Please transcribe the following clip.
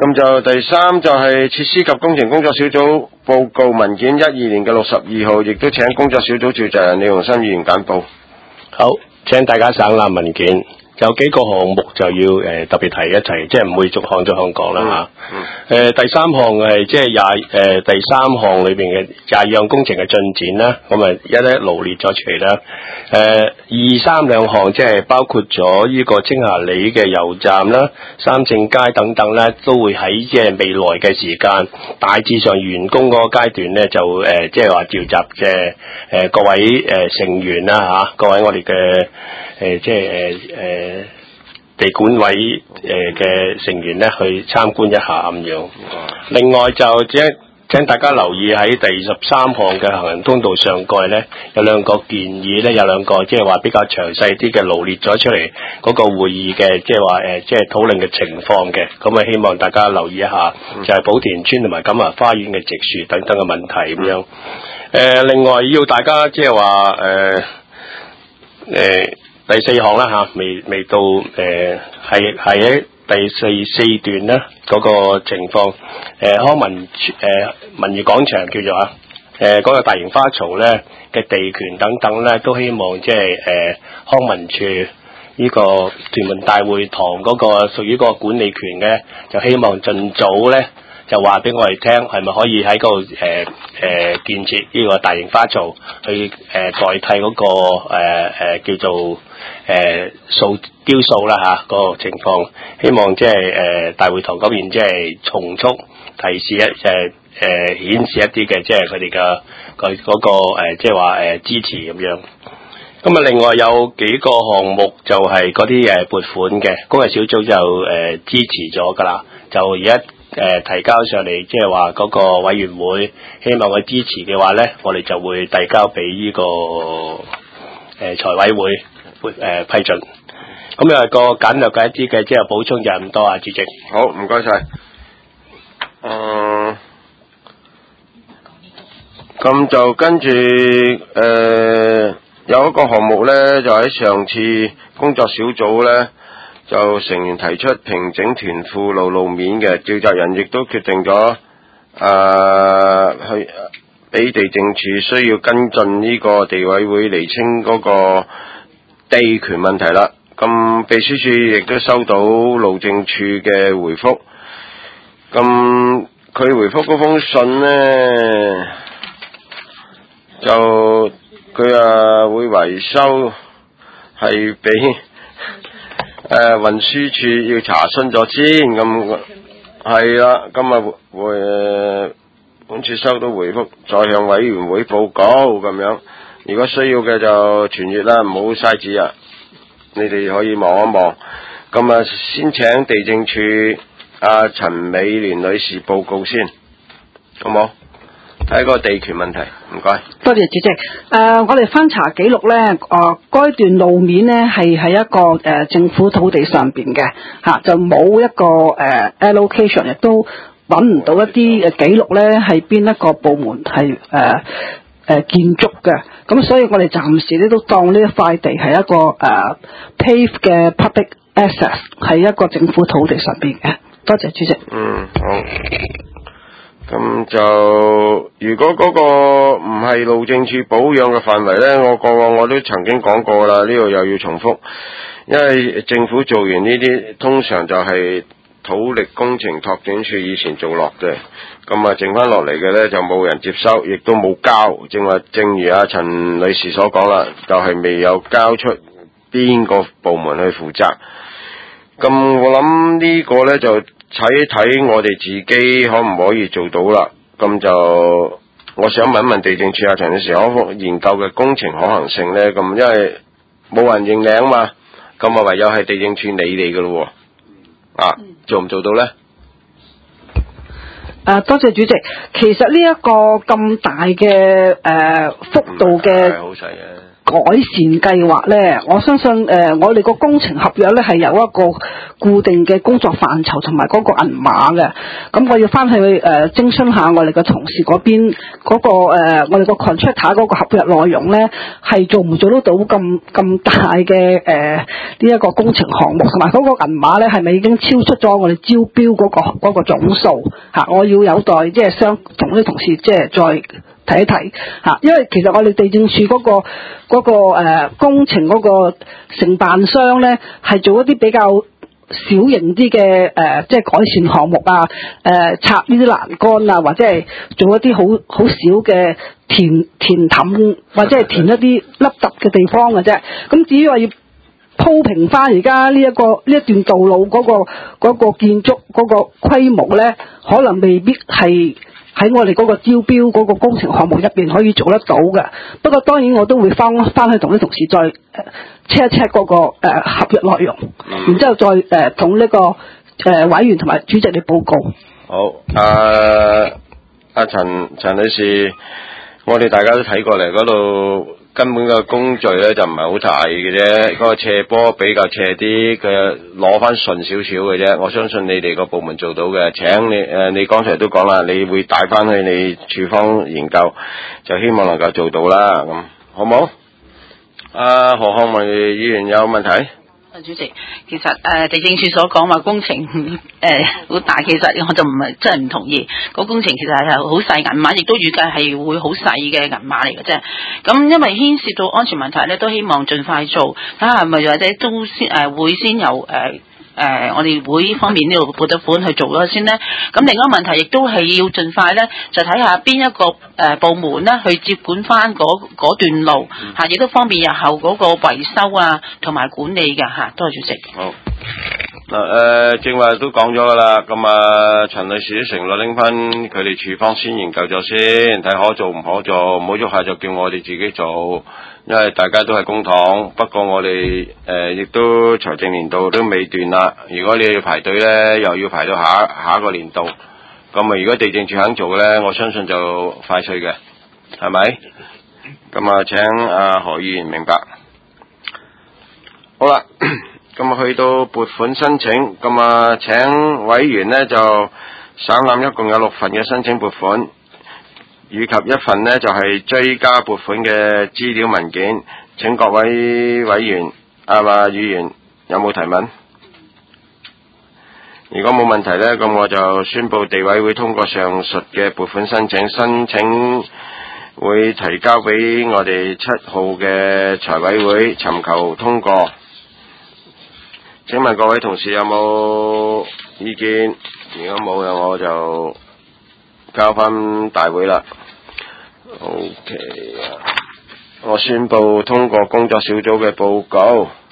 咁就第三就係設施及工程工作小組報告文件12年嘅6月12號，亦都請工作小組召集人李鴻琛議員簡報。 好，請大家省覽文件。有幾個項目就要特別提一提，即係唔會逐項講啦嚇。第三項係即係第三項裏邊嘅廿樣工程嘅進展啦，咁啊一羅列咗出嚟啦。二三兩項即係包括咗呢個青霞里嘅油站啦、三聖街等等咧，都會喺即係未來嘅時間大致上完工嗰個階段咧，就即係話召集嘅各位成員啦嚇，各位我哋嘅即係地管委嘅成員咧去參觀一下咁樣。另外就請大家留意喺第13項嘅行人通道上蓋咧，有兩個建議咧，有兩個即係話比較詳細啲嘅羅列咗出嚟嗰個會議嘅即係話即係討論嘅情況嘅，咁啊希望大家留意一下，就係寶田村同埋錦華花園嘅植樹等等嘅問題咁樣。另外要大家即係話第四項啦嚇，未到係喺第四段咧嗰個情況，康文文娛廣場叫做嗰個大型花槽咧嘅地權等等咧，都希望即係康文署呢個屯門大會堂嗰個屬於嗰個管理權嘅，就希望盡早咧就話俾我哋聽，係咪可以喺嗰度建設呢個大型花槽去代替嗰個叫做雕塑啦嚇嗰個情況，希望即係大會堂嗰邊即係從速提示顯示一啲嘅即係佢哋嘅嗰個即係話支持咁樣。咁啊，另外有幾個項目就係嗰啲撥款嘅工作小組就支持咗㗎啦，就而家提交上嚟，即係話嗰個委員會希望佢支持嘅話咧，我哋就會遞交俾呢個財委會批准。咁有個簡略嘅一啲嘅即係補充就係咁多啊，主席。 好，唔該晒。咁就跟住有一個項目咧，就喺上次工作小組咧，就成員提出平整屯庫路面嘅，召集人亦都決定咗去俾地政處需要跟進呢個地委會釐清嗰個地權問題啦。咁秘書處亦都收到路政處嘅回覆，咁佢回覆嗰封信呢，就佢會維修係俾運輸處要查詢咗先，咁係啦，今日會本處收到回覆，再向委員會報告咁樣。如果需要嘅就傳閱啦，唔好嘥紙啊！你哋可以望一望。咁先請地政處陳美蓮女士報告先，好冇？睇個地權問題，唔該。 多謝主席。我哋翻查記錄咧，該段路面咧係喺一個政府土地上邊嘅就冇一個allocation，亦都揾唔到一啲記錄咧係邊一個部門係建築嘅。咁所以我哋暫時咧都當呢一塊地係一個paved 嘅 public access， 喺一個政府土地上邊嘅。多謝主席。 好。咁就如果嗰個唔係路政處保養嘅範圍呢，我都曾經講過啦，呢度又要重複，因為政府做完呢啲通常就係土力工程拓展處以前做落嘅，咁剩翻落嚟嘅呢，就冇人接收，亦都冇交，正如陳女士所講啦，就係未有交出邊個部門去負責。咁我諗呢個呢，就睇一睇我哋自己可唔可以做到啦。咁就我想問一問地政處陳女士，可否研究嘅工程可行性呢？咁因為冇人認領嘛，咁唯有係地政處你哋噶咯喎，做唔做到呢？ 多謝主席。其實呢一個咁大嘅幅度嘅好細嘅改善計劃咧，我相信我哋個工程合約咧係有一個固定嘅工作範疇同埋嗰個銀碼嘅。 咁我要翻去徵詢下我哋嘅同事嗰邊嗰個我哋個 contractor 嗰個合約內容咧，係做唔做得到咁大嘅呢一個工程項目，同埋嗰個銀碼咧係咪已經超出咗我哋招標嗰個總數嚇？我要有待即係同啲同事即係再睇一睇嚇，因為其實我哋地政署嗰個工程嗰個承辦商咧係做一啲比較小型啲嘅即係改善項目啊，拆呢啲欄杆啊，或者係做一啲好少嘅填氹，或者係填一啲凹凸嘅地方嘅啫。咁至於話要鋪平翻而家呢一段道路嗰個建築嗰個規模咧，可能未必係喺我哋嗰個招標嗰個工程項目入邊可以做得到嘅。不過當然我都會翻去同啲同事再check 一 check 嗰個合約內容，然之後再同呢個委員同埋主席嚟報告。 好，阿陳女士，我哋大家都睇過嚟嗰度，根本個工序咧就唔係好大嘅啫，嗰個斜坡比較斜啲，佢攞翻順少少嘅啫。我相信你哋個部門做到嘅。請你剛才都講啦，你會帶翻去你處方研究，就希望能夠做到啦。咁好冇？何漢文議員有問題？ 主席，其實地政署所講話工程好大，其實我就唔係真係唔同意。個工程其實係好細銀碼，亦都預計係會好細嘅銀碼嚟嘅啫。咁因為牽涉到安全問題咧，都希望盡快做，睇下係咪或者都會先由我哋會方面呢度撥得款去做咗先咧。咁另一個問題亦都係要盡快咧，就睇下邊一個部門咧去接管翻嗰段路嚇，亦都方便日後嗰個維修啊同埋管理嘅嚇。多謝主席。 好。嗱正話都講咗噶啦，咁陳女士都承諾拎翻佢哋處方先研究咗先，睇可做唔可做，唔好喐下就叫我哋自己做。因為大家都係公帑，不過我哋亦都財政年度都未斷啦。如果你要排隊咧，又要排到下一個年度。咁如果地政處肯做咧，我相信就快脆嘅，係咪？咁請何議員明白。好啦，咁去到撥款申請，咁請委員呢就省覽一共有6份嘅申請撥款。以及一份呢就係追加撥款嘅資料文件，請各位委員議員有冇提問？如果冇問題呢，咁我就宣布地委會通過上述嘅撥款申請會提交俾我哋7號嘅財委會尋求通過。請問各位同事有冇意見？如果冇嘅，我就交翻大會啦。OK，我宣布通過工作小組嘅報告。